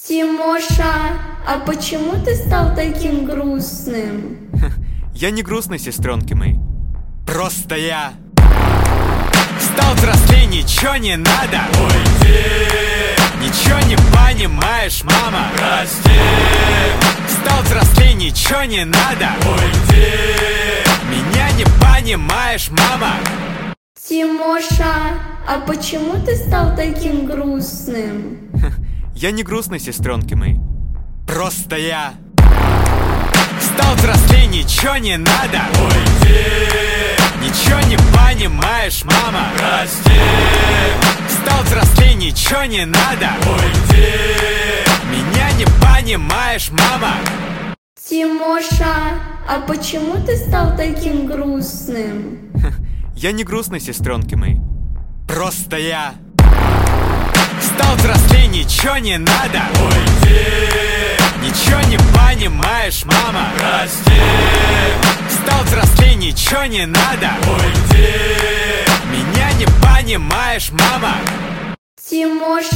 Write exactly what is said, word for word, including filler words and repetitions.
Тимоша, а почему ты стал таким грустным? Я не грустный, сестренки мои. Просто я стал взрослее, ничего не надо. Уйди. Ничего не понимаешь, мама. Прости. Стал взрослее, ничего не надо. Уйди. Меня не понимаешь, мама. Тимоша, а почему ты стал таким грустным? Я не грустный, сестренки мои. Просто я стал взрослее, ничего не надо. Уйди. Ничего не понимаешь, мама. Прости. Стал взрослее, ничего не надо. Уйди. Меня не понимаешь, мама. Тимоша, а почему ты стал таким грустным? Я не грустный, сестренки мои. Просто я стал взрослее, ничего не надо. Уйди. Ничего не понимаешь, мама. Прости. Стал взрослее, ничего не надо. Уйди. Меня не понимаешь, мама. Тимоша.